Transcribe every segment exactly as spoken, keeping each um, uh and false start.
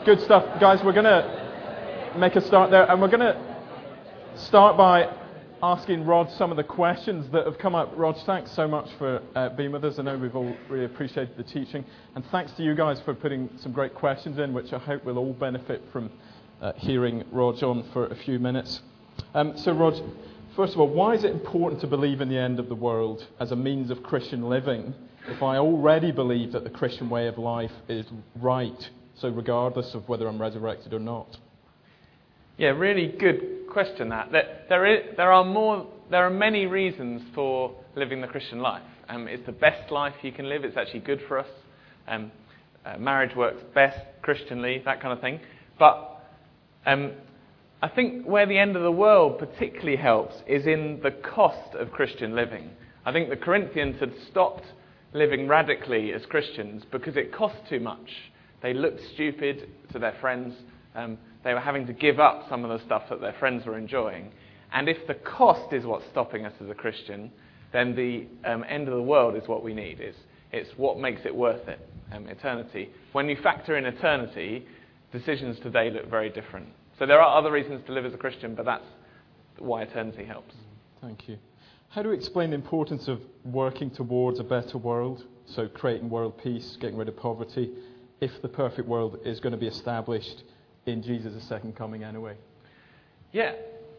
Good stuff. Guys, we're going to make a start there, and we're going to start by asking Rod some of the questions that have come up. Rod, thanks so much for uh, being with us. I know we've all really appreciated the teaching, and thanks to you guys for putting some great questions in, which I hope we'll all benefit from uh, hearing Rod on for a few minutes. Um, so, Rod, first of all, why is it important to believe in the end of the world as a means of Christian living if I already believe that the Christian way of life is right, so regardless of whether I'm resurrected or not? Yeah, really good question. That there, there, is, there are more, there are many reasons for living the Christian life. Um, it's the best life you can live. It's actually good for us. Um, uh, marriage works best Christianly, that kind of thing. But um, I think where the end of the world particularly helps is in the cost of Christian living. I think the Corinthians had stopped living radically as Christians because it cost too much. They looked stupid to their friends. Um, They were having to give up some of the stuff that their friends were enjoying. And if the cost is what's stopping us as a Christian, then the um, end of the world is what we need. It's, it's what makes it worth it, um, eternity. When you factor in eternity, decisions today look very different. So there are other reasons to live as a Christian, but that's why eternity helps. Thank you. How do we explain the importance of working towards a better world? So creating world peace, getting rid of poverty, if the perfect world is going to be established in Jesus' second coming anyway? Yeah.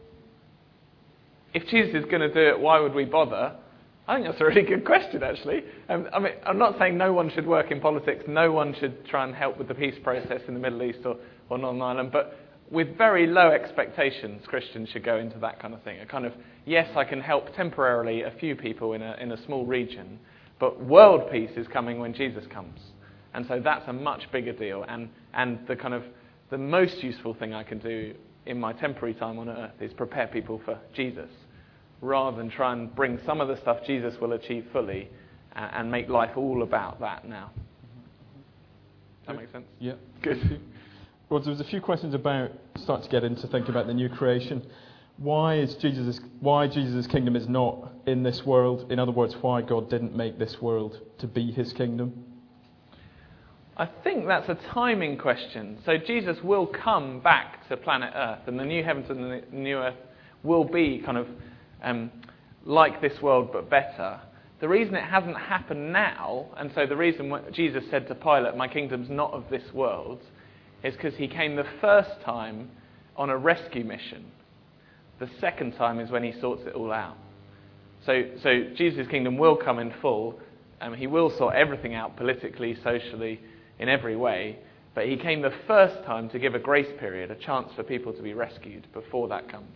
If Jesus is going to do it, why would we bother? I think that's a really good question, actually. Um, I mean, I'm not saying no one should work in politics, no one should try and help with the peace process in the Middle East or, or Northern Ireland, but with very low expectations, Christians should go into that kind of thing. A kind of, yes, I can help temporarily a few people in a in a small region, but world peace is coming when Jesus comes. And so that's a much bigger deal, and, and the kind of the most useful thing I can do in my temporary time on earth is prepare people for Jesus, rather than try and bring some of the stuff Jesus will achieve fully and, and make life all about that now. That makes sense? Yeah. Good. Well, there was a few questions about, start to get into thinking about the new creation. Why is Jesus' why Jesus' kingdom is not in this world? In other words, why God didn't make this world to be his kingdom? I think that's a timing question. So Jesus will come back to planet Earth, and the new heavens and the new earth will be kind of um, like this world but better. The reason it hasn't happened now, and so the reason what Jesus said to Pilate, "My kingdom's not of this world," is because he came the first time on a rescue mission. The second time is when he sorts it all out. So, so Jesus' kingdom will come in full. Um, he will sort everything out politically, socially, in every way, but he came the first time to give a grace period, a chance for people to be rescued before that comes.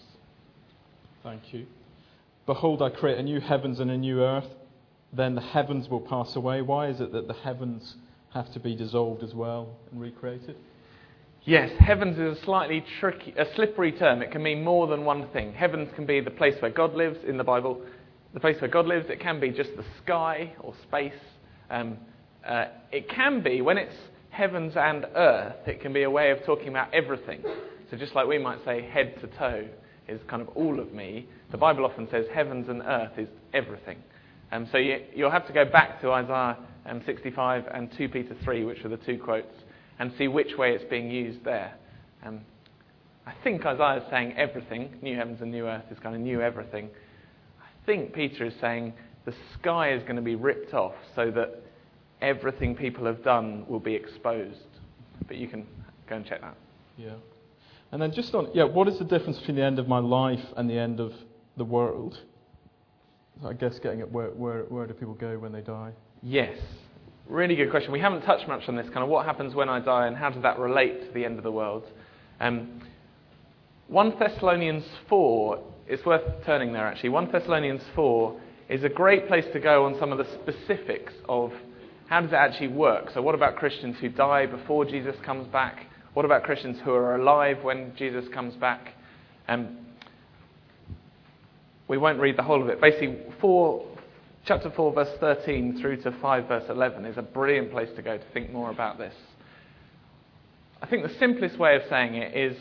Thank you. Behold, I create a new heavens and a new earth, then the heavens will pass away. Why is it that the heavens have to be dissolved as well and recreated? Yes, heavens is a slightly tricky, a slippery term. It can mean more than one thing. Heavens can be the place where God lives in the Bible, the place where God lives. It can be just the sky or space. Um, Uh, it can be, when it's heavens and earth, it can be a way of talking about everything. So just like we might say head to toe is kind of all of me, the Bible often says heavens and earth is everything. Um, so you, you'll have to go back to Isaiah um, sixty-five and Second Peter three, which are the two quotes, and see which way it's being used there. Um, I think Isaiah is saying everything, new heavens and new earth is kind of new everything. I think Peter is saying the sky is going to be ripped off so that everything people have done will be exposed. But you can go and check that. Yeah. And then just on, yeah, what is the difference between the end of my life and the end of the world? So I guess getting at where, where, where do people go when they die? Yes. Really good question. We haven't touched much on this, kind of what happens when I die and how does that relate to the end of the world. Um, First Thessalonians four, it's worth turning there actually. First Thessalonians four is a great place to go on some of the specifics of how does it actually work? So what about Christians who die before Jesus comes back? What about Christians who are alive when Jesus comes back? Um, we won't read the whole of it. Basically, four, chapter four, verse thirteen through to five, verse eleven is a brilliant place to go to think more about this. I think the simplest way of saying it is,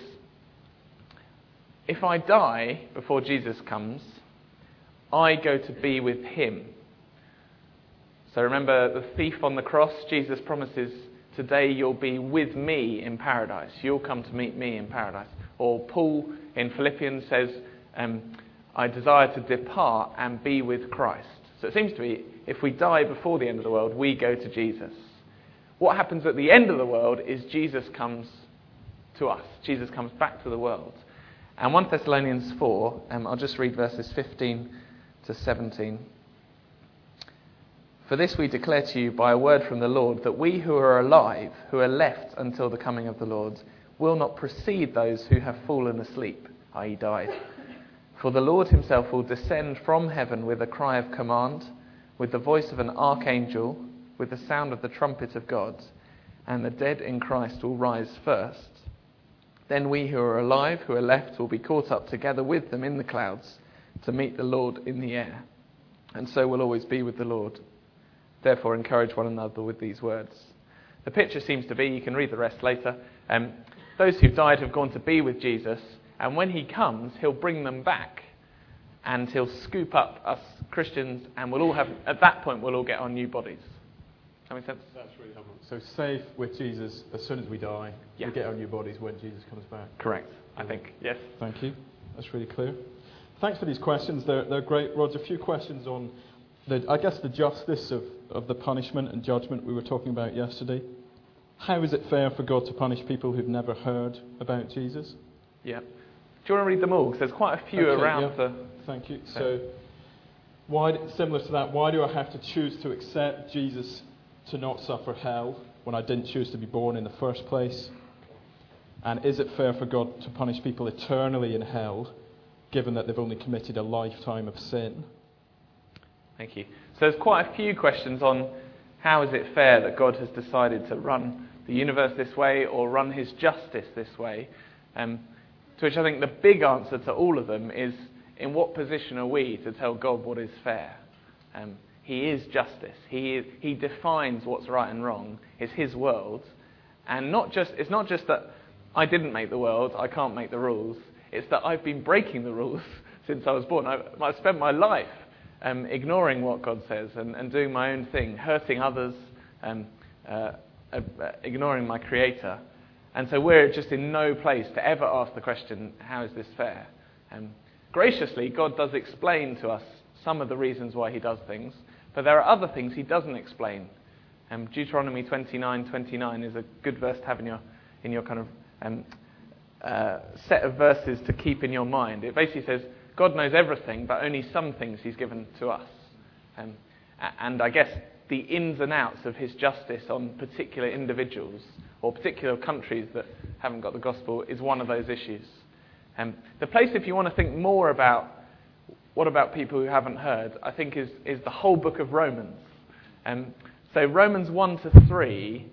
if I die before Jesus comes, I go to be with him. So remember the thief on the cross, Jesus promises today you'll be with me in paradise. You'll come to meet me in paradise. Or Paul in Philippians says, um, I desire to depart and be with Christ. So it seems to be, if we die before the end of the world, we go to Jesus. What happens at the end of the world is Jesus comes to us. Jesus comes back to the world. And First Thessalonians four, um, I'll just read verses fifteen to seventeen. For this we declare to you by a word from the Lord, that we who are alive, who are left until the coming of the Lord, will not precede those who have fallen asleep, that is died. For the Lord himself will descend from heaven with a cry of command, with the voice of an archangel, with the sound of the trumpet of God, and the dead in Christ will rise first. Then we who are alive, who are left, will be caught up together with them in the clouds to meet the Lord in the air, and so will always be with the Lord. Therefore encourage one another with these words. The picture seems to be, you can read the rest later, um, those who've died have gone to be with Jesus, and when he comes, he'll bring them back, and he'll scoop up us Christians, and we'll all have, at that point, we'll all get our new bodies. Does that make sense? That's really helpful. So safe with Jesus as soon as we die. Yeah. We get our new bodies when Jesus comes back. Correct, I think. Yes. Thank you. That's really clear. Thanks for these questions. They're, they're great. Roger, a few questions on, the, I guess, the justice of, of the punishment and judgment we were talking about yesterday. How is it fair for God to punish people who've never heard about Jesus? Yeah. Do you want to read them all? Because there's quite a few okay, around yeah. the... Thank you. So, why, similar to that, why do I have to choose to accept Jesus to not suffer hell when I didn't choose to be born in the first place? And is it fair for God to punish people eternally in hell, given that they've only committed a lifetime of sin? Thank you. So there's quite a few questions on how is it fair that God has decided to run the universe this way or run his justice this way. Um, to which I think the big answer to all of them is, in what position are we to tell God what is fair? Um, he is justice. He is, he defines what's right and wrong. It's his world. And not just it's not just that I didn't make the world, I can't make the rules. It's that I've been breaking the rules since I was born. I've, I've spent my life um, ignoring what God says and, and doing my own thing, hurting others, um, uh, uh, ignoring my Creator. And so we're just in no place to ever ask the question, how is this fair? Um, graciously, God does explain to us some of the reasons why he does things, but there are other things he doesn't explain. Um, Deuteronomy twenty-nine twenty-nine is a good verse to have in your in your kind of um, uh, set of verses to keep in your mind. It basically says God knows everything, but only some things he's given to us. Um, and I guess the ins and outs of his justice on particular individuals or particular countries that haven't got the gospel is one of those issues. Um, the place, if you want to think more about what about people who haven't heard, I think is, is the whole book of Romans. Um, so Romans one to three,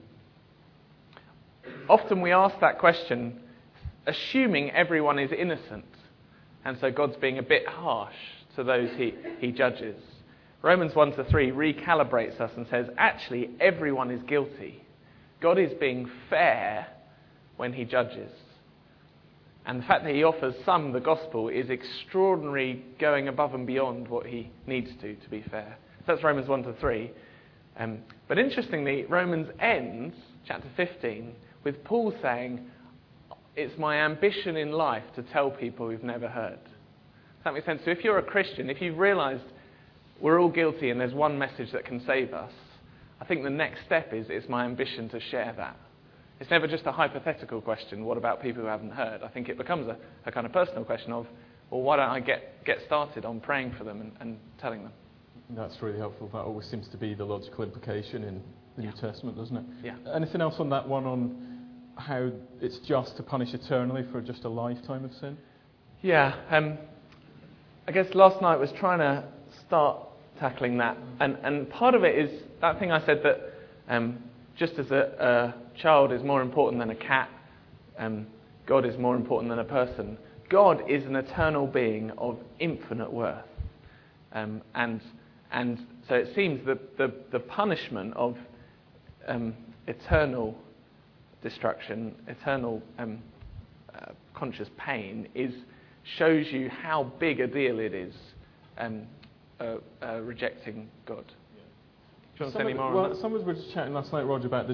often we ask that question assuming everyone is innocent, and so God's being a bit harsh to those he, he judges. Romans one to three recalibrates us and says, actually, everyone is guilty. God is being fair when he judges. And the fact that he offers some the gospel is extraordinary, going above and beyond what he needs to, to be fair. So that's Romans one to three. Um, but interestingly, Romans ends, chapter fifteen, with Paul saying, it's my ambition in life to tell people who've never heard. Does that make sense? So if you're a Christian, if you've realised we're all guilty and there's one message that can save us, I think the next step is it's my ambition to share that. It's never just a hypothetical question, what about people who haven't heard? I think it becomes a, a kind of personal question of, well, why don't I get, get started on praying for them and, and telling them? That's really helpful. That always seems to be the logical implication in the Yeah. New Testament, doesn't it? Yeah. Anything else on that one, on how it's just to punish eternally for just a lifetime of sin? Yeah, um, I guess last night was trying to start tackling that. And, and part of it is that thing I said that um, just as a, a child is more important than a cat, um, God is more important than a person. God is an eternal being of infinite worth. Um, and and so it seems that the, the punishment of um, eternal destruction, eternal um, uh, conscious pain, is shows you how big a deal it is um, uh, uh, rejecting God. Do you want to say any more well, on that? Some of us were just chatting last night, Roger, about the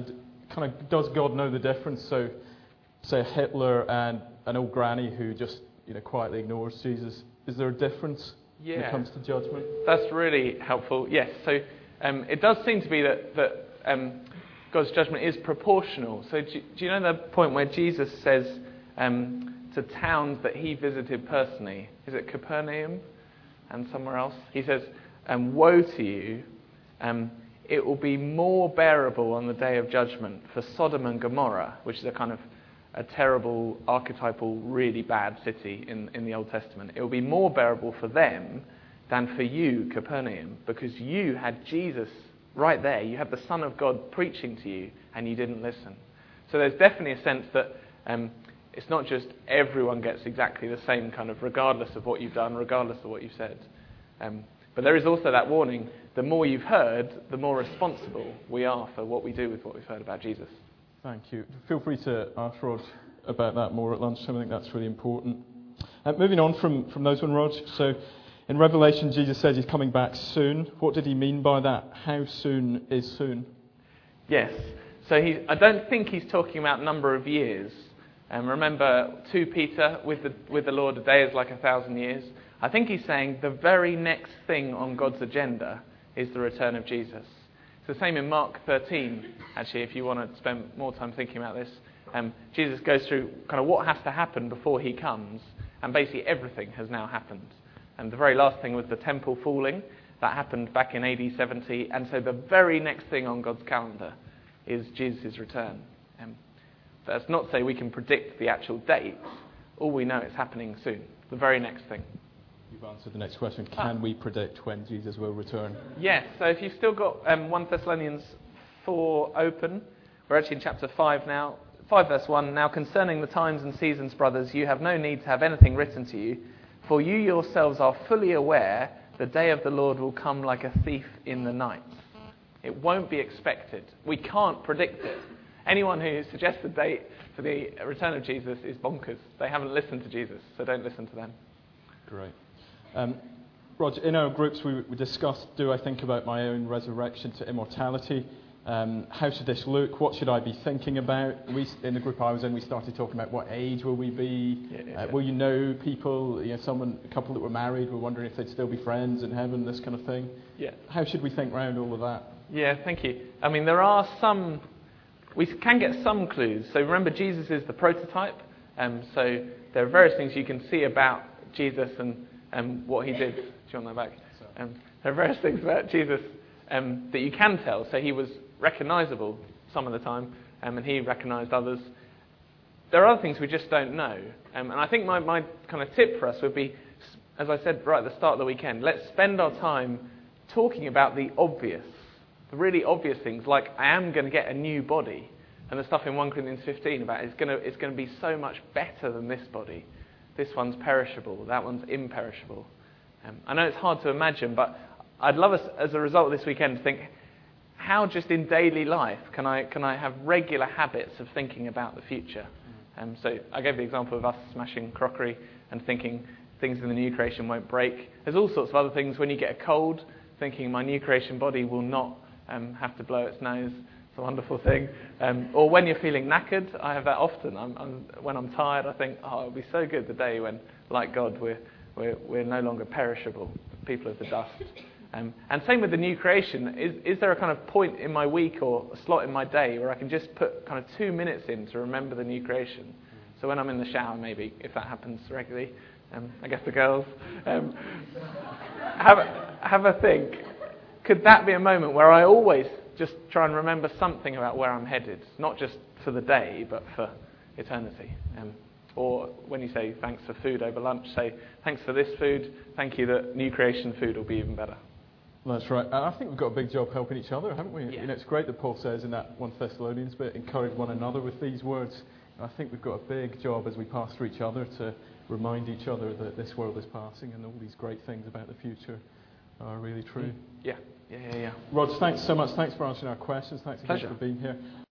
kind of, does God know the difference? So, say Hitler and an old granny who just, you know, quietly ignores Jesus. Is there a difference yeah. when it comes to judgment? That's really helpful. Yes. So um, it does seem to be that that um, God's judgment is proportional. So do, do you know the point where Jesus says um, to towns that he visited personally? Is it Capernaum and somewhere else? He says, um, "Woe to you! Um, it will be more bearable on the day of judgment for Sodom and Gomorrah," which is a kind of a terrible, archetypal, really bad city in, in the Old Testament. It will be more bearable for them than for you, Capernaum, because you had Jesus right there. You had the Son of God preaching to you, and you didn't listen. So there's definitely a sense that um, it's not just everyone gets exactly the same kind of, regardless of what you've done, regardless of what you've said. Um, but there is also that warning, the more you've heard, the more responsible we are for what we do with what we've heard about Jesus. Thank you. Feel free to ask Rod about that more at lunchtime. I think that's really important. Uh, moving on from, from those one, Rod. So in Revelation, Jesus says he's coming back soon. What did he mean by that? How soon is soon? Yes. So he, I don't think he's talking about number of years. Um, remember, Second Peter, with the, with the Lord, a day is like a thousand years. I think he's saying the very next thing on God's agenda is the return of Jesus. It's the same in Mark thirteen, actually, if you want to spend more time thinking about this. Um, Jesus goes through kind of what has to happen before he comes, and basically everything has now happened. And the very last thing was the temple falling. That happened back in A D seventy, and so the very next thing on God's calendar is Jesus' return. Um, that's not to say we can predict the actual date. All we know is happening soon, the very next thing. You've answered the next question. Can ah. we predict when Jesus will return? Yes. So if you've still got um, First Thessalonians four open, we're actually in chapter five now. five verse one, "Now concerning the times and seasons, brothers, you have no need to have anything written to you, for you yourselves are fully aware the day of the Lord will come like a thief in the night." It won't be expected. We can't predict it. Anyone who suggests a date for the return of Jesus is bonkers. They haven't listened to Jesus, so don't listen to them. Great. Um, Roger, in our groups we, we discussed, do I think about my own resurrection to immortality? Um, how should this look? What should I be thinking about? We, in the group I was in, we started talking about what age will we be? Yeah, yeah, uh, yeah. Will you know people? You know, someone, a couple that were married were wondering if they'd still be friends in heaven, this kind of thing. Yeah. How should we think around all of that? Yeah, thank you. I mean, there are some, we can get some clues. So remember, Jesus is the prototype. Um, so there are various things you can see about Jesus and um, what he did. Do you want that back? Um, there are various things about Jesus um, that you can tell. So he was recognisable some of the time, um, and he recognised others. There are other things we just don't know. Um, and I think my, my kind of tip for us would be, as I said right at the start of the weekend, let's spend our time talking about the obvious, the really obvious things, like I am going to get a new body, and the stuff in First Corinthians fifteen about it's going to it's going to be so much better than this body. This one's perishable, that one's imperishable. Um, I know it's hard to imagine, but I'd love us, as a result of this weekend, to think, how just in daily life can I can I have regular habits of thinking about the future? Um, so I gave the example of us smashing crockery and thinking things in the new creation won't break. There's all sorts of other things. When you get a cold, thinking my new creation body will not um, have to blow its nose. It's a wonderful thing. Um, or when you're feeling knackered, I have that often. I'm, I'm, when I'm tired, I think, oh, it'll be so good the day when, like God, we're we're, we're no longer perishable, people of the dust. Um, and same with the new creation. Is, is there a kind of point in my week or a slot in my day where I can just put kind of two minutes in to remember the new creation? So when I'm in the shower, maybe, if that happens regularly, um, I guess the girls, um, have, a, have a think. Could that be a moment where I always just try and remember something about where I'm headed? Not just for the day, but for eternity. Um, or when you say thanks for food over lunch, say thanks for this food, thank you that new creation food will be even better. That's right. And I think we've got a big job helping each other, haven't we? Yeah. You know, it's great that Paul says in that First Thessalonians bit, encourage one another with these words. And I think we've got a big job as we pass through each other to remind each other that this world is passing and all these great things about the future are really true. Yeah, yeah, yeah, yeah. Rod, thanks so much. Thanks for answering our questions. Thanks again Pleasure. for being here.